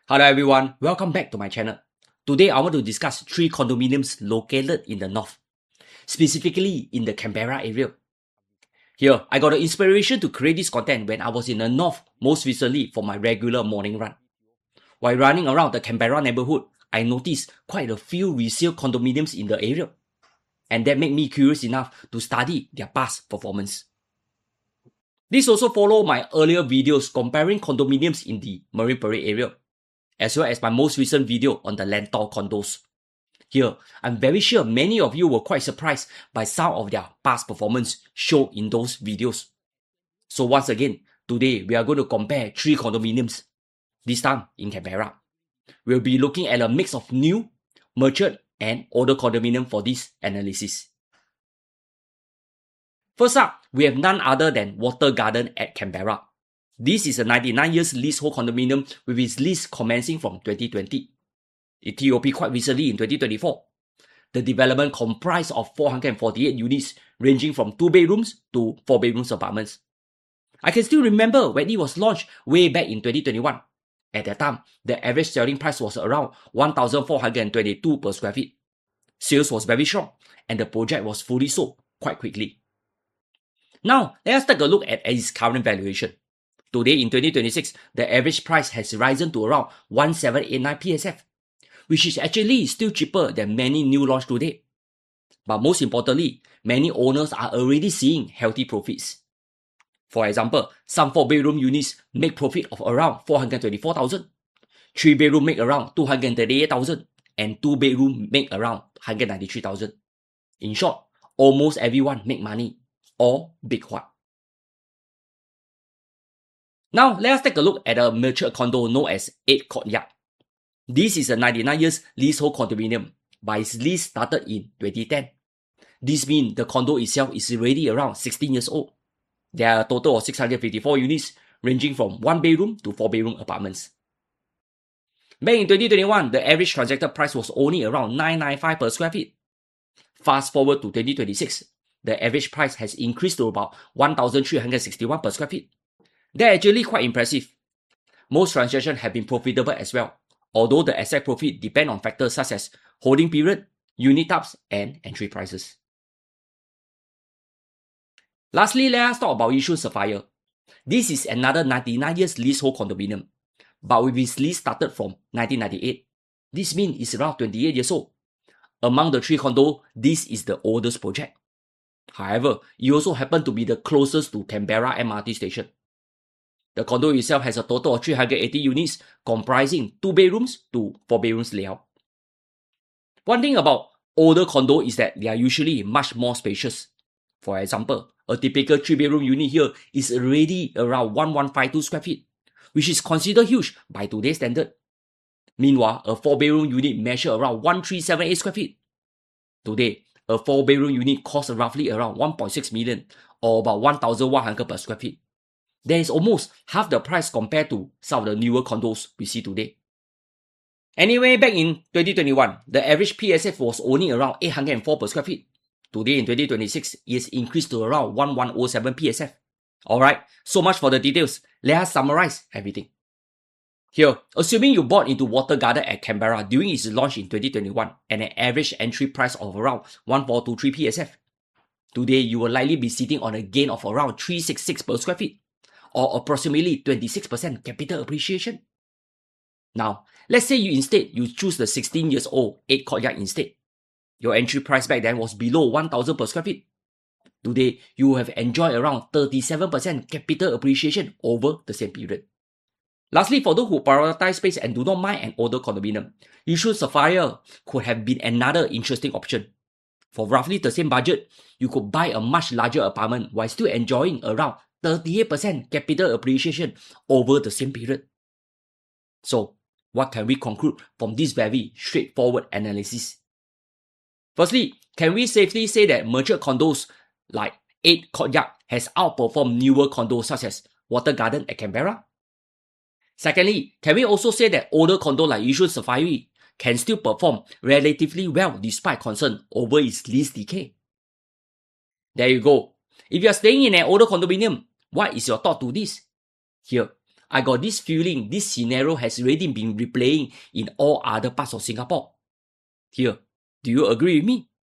Hello everyone, welcome back to my channel. Today I want to discuss 3 condominiums located in the north, specifically in the Canberra area. Here, I got the inspiration to create this content when I was in the north most recently for my regular morning run. While running around the Canberra neighborhood, I noticed quite a few resale condominiums in the area, and that made me curious enough to study their past performance. This also follows my earlier videos comparing condominiums in the Marine Parade area, as well as my most recent video on the Lentor condos. Here, I'm very sure many of you were quite surprised by some of their past performance shown in those videos. So once again, today we are going to compare 3 condominiums, this time in Canberra. We'll be looking at a mix of new, matured, and older condominium for this analysis. First up, we have none other than Water Garden at Canberra. This is a 99 years leasehold condominium with its lease commencing from 2020. It TOP quite recently in 2024. The development comprised of 448 units ranging from 2 bedrooms to 4 bedrooms apartments. I can still remember when it was launched way back in 2021. At that time, the average selling price was around 1,422 per square feet. Sales was very strong and the project was fully sold quite quickly. Now, let us take a look at its current valuation. Today in 2026, the average price has risen to around 1789 PSF, which is actually still cheaper than many new launch today. But most importantly, many owners are already seeing healthy profits. For example, some 4-bedroom units make profit of around 424,000, 3-bedroom make around 238,000, and 2-bedroom make around 193,000. In short, almost everyone make money, or big what. Now, let us take a look at a mature condo known as 8 Courtyard. This is a 99 years leasehold condominium, but its lease started in 2010. This means the condo itself is already around 16 years old. There are a total of 654 units, ranging from 1-bedroom to 4-bedroom apartments. Back in 2021, the average transacted price was only around 995 per square feet. Fast forward to 2026, the average price has increased to about 1,361 per square feet. They're actually quite impressive. Most transactions have been profitable as well, although the exact profit depend on factors such as holding period, unit types, and entry prices. Lastly, let us talk about Yishun Sapphire. This is another 99 years leasehold condominium, but with its lease started from 1998. This means it's around 28 years old. Among the 3 condos, this is the oldest project. However, it also happens to be the closest to Canberra MRT station. The condo itself has a total of 380 units comprising 2 bedrooms to 4 bedrooms layout. One thing about older condo is that they are usually much more spacious. For example, a typical 3-bedroom unit here is already around 1152 square feet, which is considered huge by today's standard. Meanwhile, a 4-bedroom unit measures around 1378 square feet. Today, a 4-bedroom unit costs roughly around 1.6 million or about 1,100 per square feet. That is almost half the price compared to some of the newer condos we see today. Anyway, back in 2021, the average PSF was only around 804 per square feet. Today in 2026, it has increased to around 1107 PSF. Alright, so much for the details. Let us summarize everything. Here, assuming you bought into Water Garden at Canberra during its launch in 2021 and an average entry price of around 1423 PSF, today you will likely be sitting on a gain of around 366 per square feet, or approximately 26% capital appreciation. Now, let's say you choose the 16 years old 8 Courtyard instead. Your entry price back then was below 1,000 per square feet. Today, you will have enjoyed around 37% capital appreciation over the same period. Lastly, for those who prioritize space and do not mind an older condominium, Yishun Sapphire could have been another interesting option. For roughly the same budget, you could buy a much larger apartment while still enjoying around 38% capital appreciation over the same period. So, what can we conclude from this very straightforward analysis? Firstly, can we safely say that mature condos like 8 Courtyard has outperformed newer condos such as Water Garden at Canberra? Secondly, can we also say that older condo like Yishun Sapphire can still perform relatively well despite concern over its lease decay? There you go. If you are staying in an older condominium, what is your thought to this? Here, I got this feeling this scenario has already been replaying in all other parts of Singapore. Here, do you agree with me?